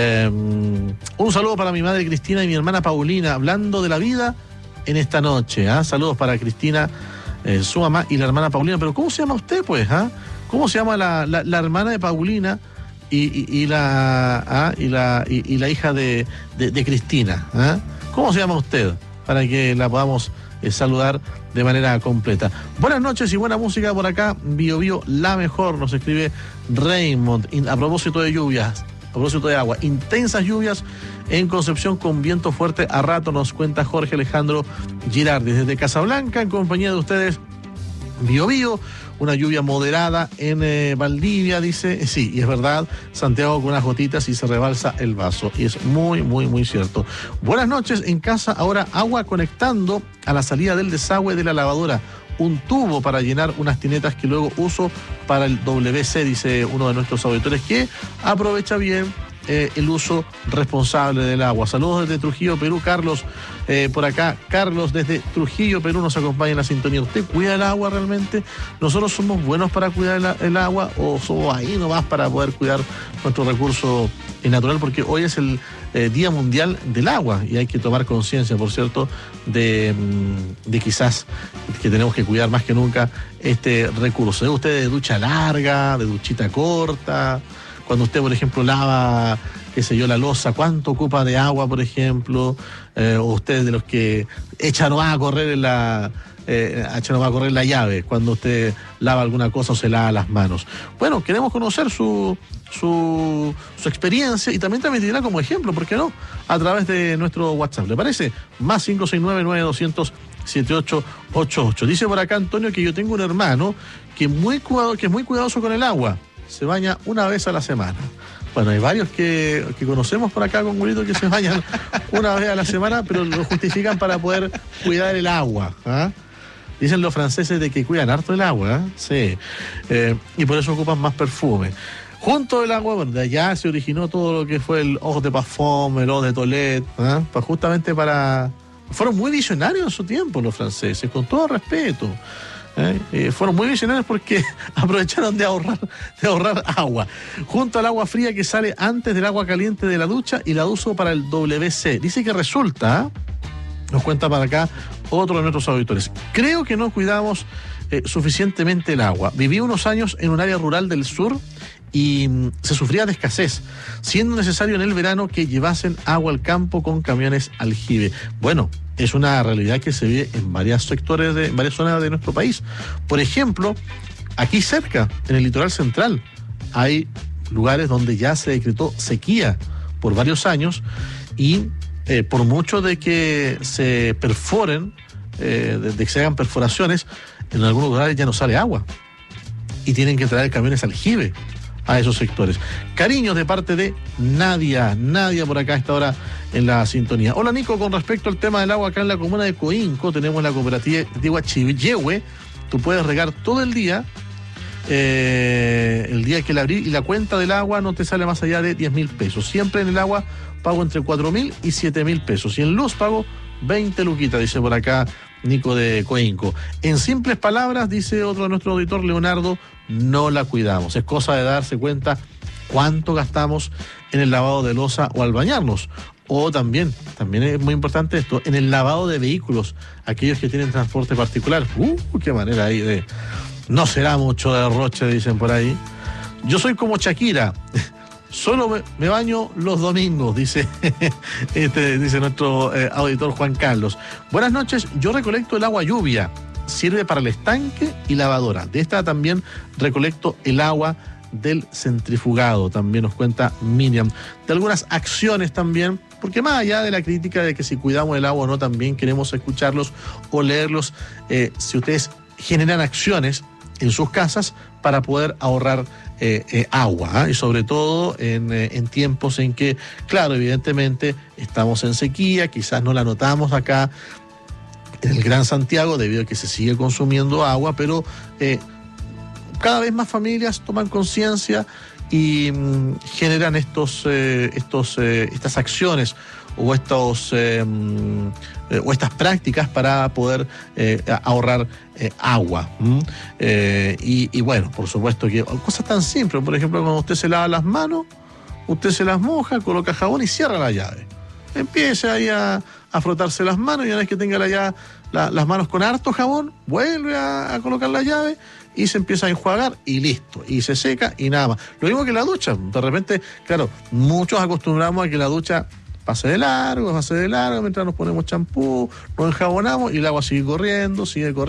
Un saludo para mi madre Cristina y mi hermana Paulina, hablando de la vida en esta noche. Saludos para Cristina, su mamá, y la hermana Paulina. Pero ¿cómo se llama usted, pues? ¿Cómo se llama la hermana de Paulina y la hija de Cristina? ¿Cómo se llama usted? Para que la podamos saludar de manera completa. Buenas noches y buena música por acá. Bio Bio, la mejor, nos escribe Raymond. A propósito de lluvias, a propósito de agua, intensas lluvias en Concepción con viento fuerte a rato, nos cuenta Jorge Alejandro Girardi. Desde Casablanca, en compañía de ustedes, Biobío, una lluvia moderada en Valdivia, dice, sí, y es verdad, Santiago con unas gotitas y se rebalsa el vaso, y es muy, muy, muy cierto. Buenas noches, en casa ahora agua conectando a la salida del desagüe de la lavadora, un tubo para llenar unas tinetas que luego uso para el WC, dice uno de nuestros auditores, que aprovecha bien el uso responsable del agua. Saludos desde Trujillo, Perú. Carlos, por acá, Carlos desde Trujillo, Perú, nos acompaña en la sintonía. ¿Usted cuida el agua realmente? ¿Nosotros somos buenos para cuidar el agua o somos ahí nomás para poder cuidar nuestro recurso natural? Porque hoy es el Día Mundial del Agua y hay que tomar conciencia, por cierto, de quizás que tenemos que cuidar más que nunca este recurso. ¿Es usted de ducha larga, de duchita corta? Cuando usted, por ejemplo, lava, qué sé yo, la loza, ¿cuánto ocupa de agua, por ejemplo? O usted de los que echa nomás a correr la llave cuando usted lava alguna cosa o se lava las manos. Bueno, queremos conocer su experiencia y también transmitirla como ejemplo, ¿por qué no? A través de nuestro WhatsApp. ¿Le parece? Más 569-9200-7888. Dice por acá Antonio que yo tengo un hermano que es muy cuidadoso con el agua. Se baña una vez a la semana. Bueno, hay varios que conocemos por acá con Gulito que se bañan una vez a la semana, pero lo justifican para poder cuidar el agua. ¿Ah? Dicen los franceses de que cuidan harto el agua, ¿eh? Sí. Y por eso ocupan más perfume. Junto al agua, bueno, de allá se originó todo lo que fue el Eau de Parfum, el Eau de Toilette, ¿eh? Justamente para... Fueron muy visionarios en su tiempo los franceses, con todo respeto. Fueron muy visionarios porque aprovecharon de ahorrar agua. Junto al agua fría que sale antes del agua caliente de la ducha y la uso para el WC. Dice que resulta, nos cuenta para acá otro de nuestros auditores. Creo que no cuidamos suficientemente el agua. Viví unos años en un área rural del sur y se sufría de escasez, siendo necesario en el verano que llevasen agua al campo con camiones aljibe. Bueno, es una realidad que se vive en varios sectores, en varias zonas de nuestro país. Por ejemplo, aquí cerca, en el litoral central, hay lugares donde ya se decretó sequía por varios años y por mucho de que se perforen, de que se hagan perforaciones, en algunos lugares ya no sale agua y tienen que traer camiones aljibe a esos sectores. Cariños de parte de Nadia por acá a esta hora en la sintonía. Hola Nico, con respecto al tema del agua acá en la comuna de Coinco, tenemos la cooperativa Chivillehue. Tú puedes regar todo el día que la abrí y la cuenta del agua no te sale más allá de 10.000 pesos. Siempre en el agua pago entre 4.000 y 7.000 pesos y en luz pago 20 luquitas, dice por acá Nico de Coinco. En simples palabras, dice otro de nuestro auditor, Leonardo, no la cuidamos. Es cosa de darse cuenta cuánto gastamos en el lavado de loza o al bañarnos. O también es muy importante esto, en el lavado de vehículos, aquellos que tienen transporte particular. Qué manera ahí de... No será mucho derroche, dicen por ahí. Yo soy como Shakira, solo me baño los domingos, dice dice nuestro auditor Juan Carlos. Buenas noches, yo recolecto el agua lluvia, sirve para el estanque y lavadora. De esta también recolecto el agua del centrifugado, también nos cuenta Miriam. De algunas acciones también, porque más allá de la crítica de que si cuidamos el agua o no, también queremos escucharlos o leerlos, si ustedes generan acciones en sus casas para poder ahorrar agua, y sobre todo en tiempos en que, claro, evidentemente estamos en sequía, quizás no la notamos acá en el Gran Santiago debido a que se sigue consumiendo agua, pero cada vez más familias toman conciencia y generan estas acciones o estas prácticas para poder ahorrar agua. Y bueno, por supuesto que cosas tan simples, por ejemplo, cuando usted se lava las manos, usted se las moja, coloca jabón y cierra la llave. Empiece ahí a frotarse las manos y una vez que tenga las manos con harto jabón, vuelve a colocar la llave y se empieza a enjuagar y listo, y se seca y nada más. Lo mismo que la ducha, de repente, claro, muchos acostumbramos a que la ducha pase de largo, mientras nos ponemos champú, nos enjabonamos y el agua sigue corriendo.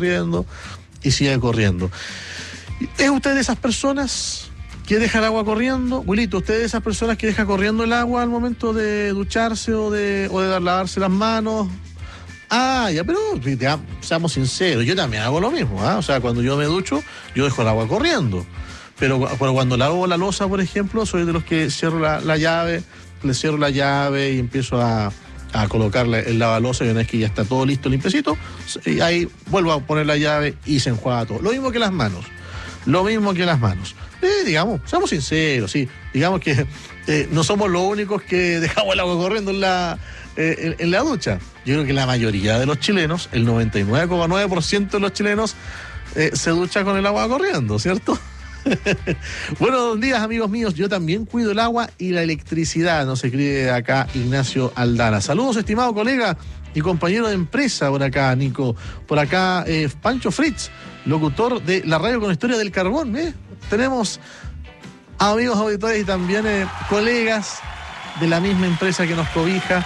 ¿Es usted de esas personas que deja el agua corriendo? Wilito, ¿usted es de esas personas que deja corriendo el agua al momento de ducharse o de lavarse las manos? Ah, ya, pero ya, seamos sinceros, yo también hago lo mismo, ¿ah? O sea, cuando yo me ducho, yo dejo el agua corriendo. Pero cuando lavo la loza, por ejemplo, soy de los que cierro la llave, le cierro la llave y empiezo a colocarle el lavaloza, y una vez que ya está todo listo, limpiecito, y ahí vuelvo a poner la llave y se enjuaga todo. Lo mismo que las manos. Digamos, seamos sinceros, sí. Digamos que no somos los únicos que dejamos el agua corriendo en la ducha. Yo creo que la mayoría de los chilenos, el 99,9% de los chilenos, se ducha con el agua corriendo, ¿cierto? Buenos días, amigos míos. Yo también cuido el agua y la electricidad. Nos escribe acá Ignacio Aldana. Saludos, estimado colega y compañero de empresa por acá, Nico. Por acá, Pancho Fritz, locutor de la radio con historia del carbón. Tenemos amigos auditores y también colegas de la misma empresa que nos cobija.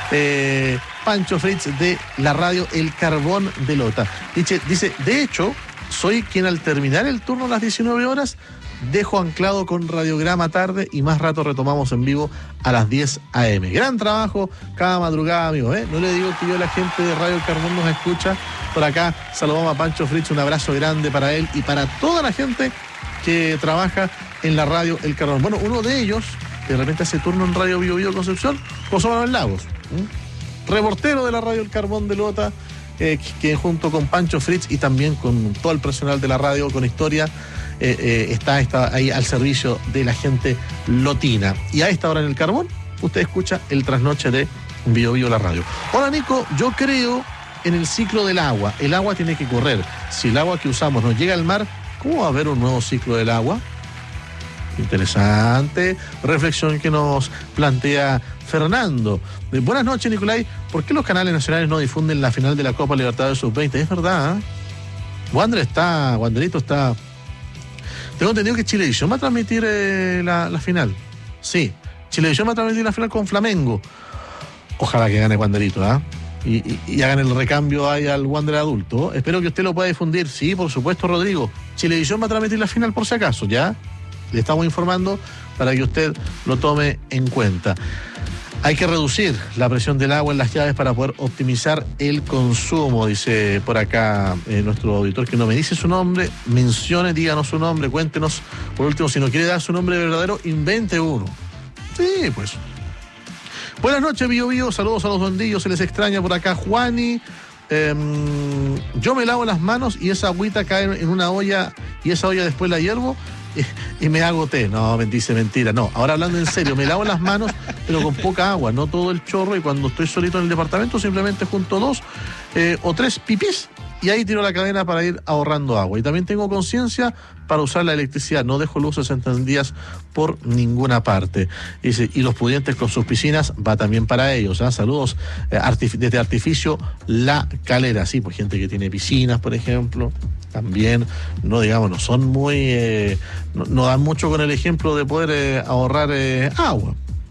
Pancho Fritz de la radio El Carbón de Lota. Dice, de hecho, soy quien al terminar el turno a las 19 horas dejo anclado con Radiograma tarde y más rato retomamos en vivo a las 10 a.m. Gran trabajo cada madrugada, amigos. No le digo que yo, la gente de Radio El Carbón nos escucha. Por acá saludamos a Pancho Fritz, un abrazo grande para él y para toda la gente que trabaja en la radio El Carbón. Bueno, uno de ellos, que de repente hace turno en Radio Bio Bio Concepción, José Manuel Lagos, reportero de la radio El Carbón de Lota, que junto con Pancho Fritz y también con todo el personal de la radio con historia está ahí al servicio de la gente lotina. Y a esta hora en El Carbón usted escucha el trasnoche de Bio Bio la radio. Hola, Nico, yo creo en el ciclo del agua. El agua tiene que correr. Si el agua que usamos nos llega al mar, ¿cómo va a haber un nuevo ciclo del agua? Interesante reflexión que nos plantea Fernando. Buenas noches, Nicolai. ¿Por qué los canales nacionales no difunden la final de la Copa Libertadores Sub-20? Es verdad, Wanderito está... Tengo entendido que Chilevisión va a transmitir la final. Sí, Chilevisión va a transmitir la final con Flamengo. Ojalá que gane Wanderito, y hagan el recambio ahí al Wander adulto. Espero que usted lo pueda difundir. Sí, por supuesto, Rodrigo. Chilevisión va a transmitir la final por si acaso, ¿ya? Le estamos informando para que usted lo tome en cuenta. Hay que reducir la presión del agua en las llaves para poder optimizar el consumo, dice por acá nuestro auditor, que no me dice su nombre. Díganos su nombre, cuéntenos. Por último, si no quiere dar su nombre verdadero, invente uno. Sí, pues. Buenas noches, Bio Bio. Saludos a los dondillos, se les extraña por acá. Juani, yo me lavo las manos y esa agüita cae en una olla y esa olla después la hiervo y me hago té. No, dice mentira. No, ahora hablando en serio, me lavo las manos, pero con poca agua, no todo el chorro, y cuando estoy solito en el departamento simplemente junto 2 o 3 pipís y ahí tiro la cadena para ir ahorrando agua. Y también tengo conciencia para usar la electricidad, no dejo luces encendidas por ninguna parte. Y los pudientes con sus piscinas va también para ellos. Saludos desde Artificio La Calera. Sí, pues gente que tiene piscinas, por ejemplo, también, no son muy, no dan mucho con el ejemplo de poder ahorrar agua.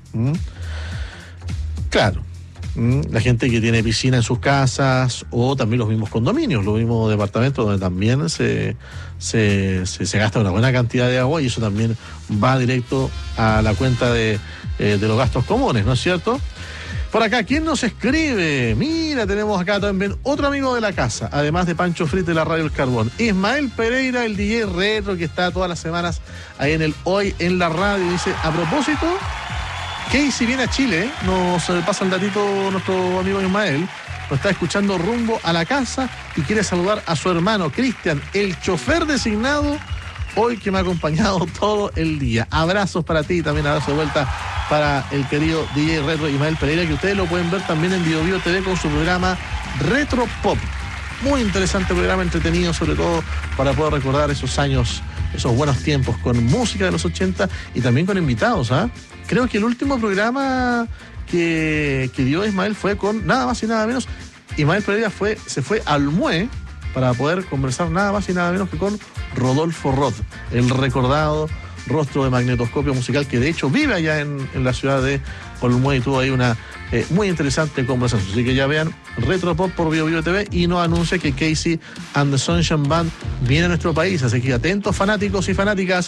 Claro. La gente que tiene piscina en sus casas, o también los mismos condominios, los mismos departamentos donde también se gasta una buena cantidad de agua, y eso también va directo a la cuenta de los gastos comunes, ¿no es cierto? Por acá, ¿quién nos escribe? Mira, tenemos acá también otro amigo de la casa, además de Pancho Fritz de la Radio El Carbón, Ismael Pereira, el DJ retro que está todas las semanas ahí en el Hoy en la Radio. Dice, a propósito, Casey viene a Chile, nos pasa el datito nuestro amigo Ismael, nos está escuchando rumbo a la casa y quiere saludar a su hermano Cristian, el chofer designado hoy, que me ha acompañado todo el día. Abrazos para ti y también abrazo de vuelta para el querido DJ Retro Ismael Pereira, que ustedes lo pueden ver también en Bio Bio TV con su programa Retro Pop. Muy interesante programa, entretenido, sobre todo para poder recordar esos años, esos buenos tiempos con música de los 80 y también con invitados. Creo que el último programa que dio Ismael fue con nada más y nada menos. Ismael Pereira se fue al MUE para poder conversar nada más y nada menos que con Rodolfo Roth, el recordado rostro de Magnetoscopio Musical, que de hecho vive allá en la ciudad de Olmué, y tuvo ahí una muy interesante conversación. Así que ya vean Retropop por Bio Bio TV, y nos anuncia que Casey and the Sunshine Band viene a nuestro país, así que atentos, fanáticos y fanáticas.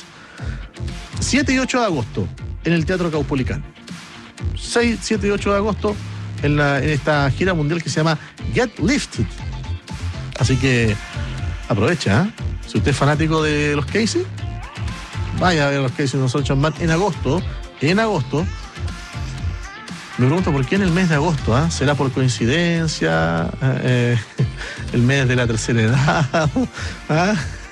7 y 8 de agosto en el Teatro Caupolicán. 6, 7 y 8 de agosto en esta gira mundial que se llama Get Lifted. Así que aprovecha, ¿eh? Si usted es fanático de los Casey, vaya a ver los Casey No Sunshine Band en agosto. Me pregunto por qué en el mes de agosto, ¿ah? ¿Será por coincidencia? El mes de la tercera edad, ¿ah?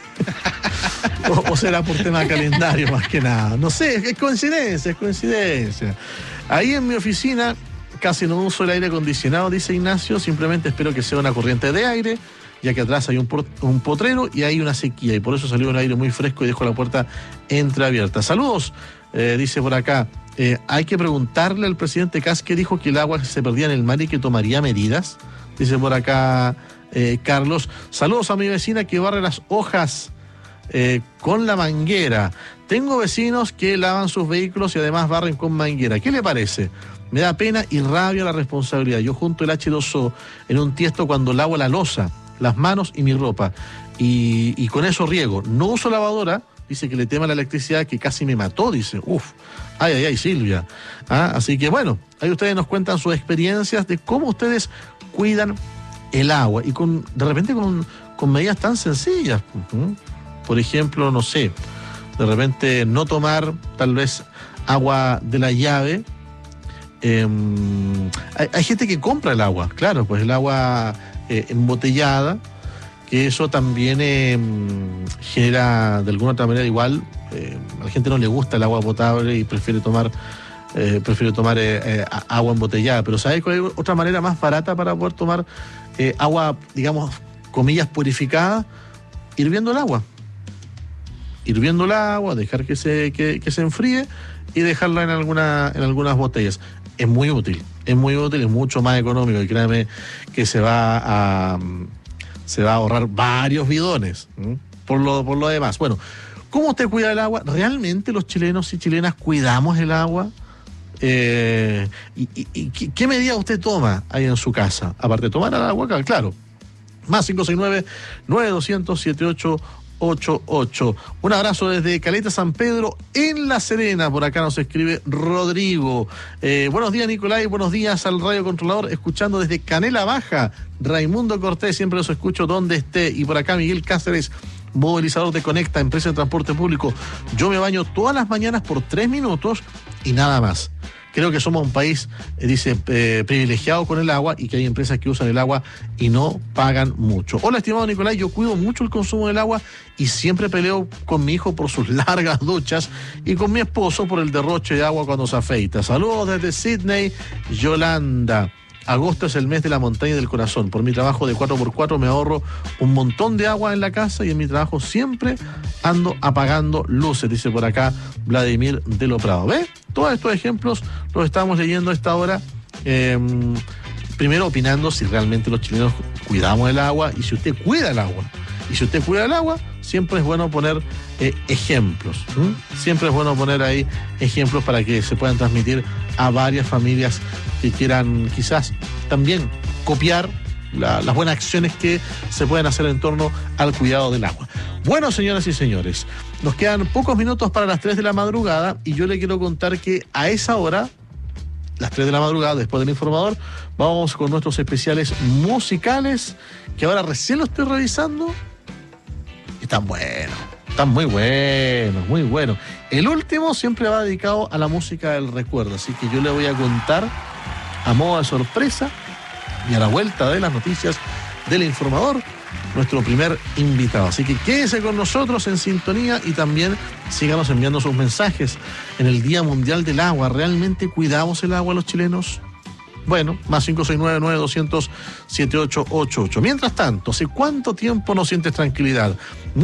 o será por tema de calendario más que nada. No sé, es coincidencia. Ahí en mi oficina casi no uso el aire acondicionado, dice Ignacio, simplemente espero que sea una corriente de aire, ya que atrás hay un potrero y hay una sequía, y por eso salió un aire muy fresco y dejo la puerta entreabierta. Saludos, dice por acá. Hay que preguntarle al presidente Kast que dijo que el agua se perdía en el mar y que tomaría medidas, dice por acá Carlos. Saludos a mi vecina que barre las hojas con la manguera. Tengo vecinos que lavan sus vehículos y además barren con manguera. ¿Qué le parece? Me da pena y rabia la responsabilidad. Yo junto el H2O en un tiesto cuando lavo la loza, las manos y mi ropa, y con eso riego. No uso lavadora. Dice que le tema la electricidad, que casi me mató, dice. Ay, Silvia. Así que bueno, ahí ustedes nos cuentan sus experiencias de cómo ustedes cuidan el agua y de repente con medidas tan sencillas. Por ejemplo, no sé, de repente no tomar tal vez agua de la llave. Hay gente que compra el agua, claro, pues el agua embotellada, que eso también genera de alguna otra manera igual, a la gente no le gusta el agua potable y prefiere tomar agua embotellada, pero ¿sabes cuál es otra manera más barata para poder tomar agua, digamos, comillas, purificada? Hirviendo el agua, dejar que se enfríe y dejarla en algunas botellas. Es muy útil, es mucho más económico, y créame que se va a ahorrar varios bidones por lo demás. Bueno, ¿cómo usted cuida el agua? ¿Realmente los chilenos y chilenas cuidamos el agua? ¿Y qué medida usted toma ahí en su casa? Aparte de tomar el agua, claro. Más 569-9200-7888. Un abrazo desde Caleta San Pedro en La Serena. Por acá nos escribe Rodrigo. Buenos días, Nicolai. Buenos días al radio controlador. Escuchando desde Canela Baja. Raimundo Cortés, siempre los escucho donde esté. Y por acá Miguel Cáceres, movilizador de Conecta, empresa de transporte público. Yo me baño todas las mañanas por 3 minutos y nada más. Creo que somos un país, dice, privilegiado con el agua, y que hay empresas que usan el agua y no pagan mucho. Hola, estimado Nicolai, yo cuido mucho el consumo del agua y siempre peleo con mi hijo por sus largas duchas y con mi esposo por el derroche de agua cuando se afeita. Saludos desde Sydney, Yolanda. Agosto es el mes de la montaña del corazón. Por mi trabajo de 4x4 me ahorro un montón de agua en la casa y en mi trabajo siempre ando apagando luces, dice por acá Vladimir de lo Prado. ¿Ve? Todos estos ejemplos los estamos leyendo a esta hora. Primero opinando si realmente los chilenos cuidamos el agua y si usted cuida el agua. Y si usted cuida el agua, siempre es bueno poner ejemplos. Siempre es bueno poner ahí ejemplos para que se puedan transmitir a varias familias que quieran quizás también copiar las buenas acciones que se pueden hacer en torno al cuidado del agua. Bueno, señoras y señores, nos quedan pocos minutos para las 3 de la madrugada y yo le quiero contar que a esa hora, las 3 de la madrugada, después del informador, vamos con nuestros especiales musicales, que ahora recién lo estoy revisando. Están buenos, están muy buenos. El último siempre va dedicado a la música del recuerdo, así que yo le voy a contar a modo de sorpresa y a la vuelta de las noticias del informador, nuestro primer invitado. Así que quédese con nosotros en sintonía y también síganos enviando sus mensajes en el Día Mundial del Agua. ¿Realmente cuidamos el agua los chilenos? Bueno, más 569-9200-7888. Mientras tanto, ¿hace cuánto tiempo no sientes tranquilidad?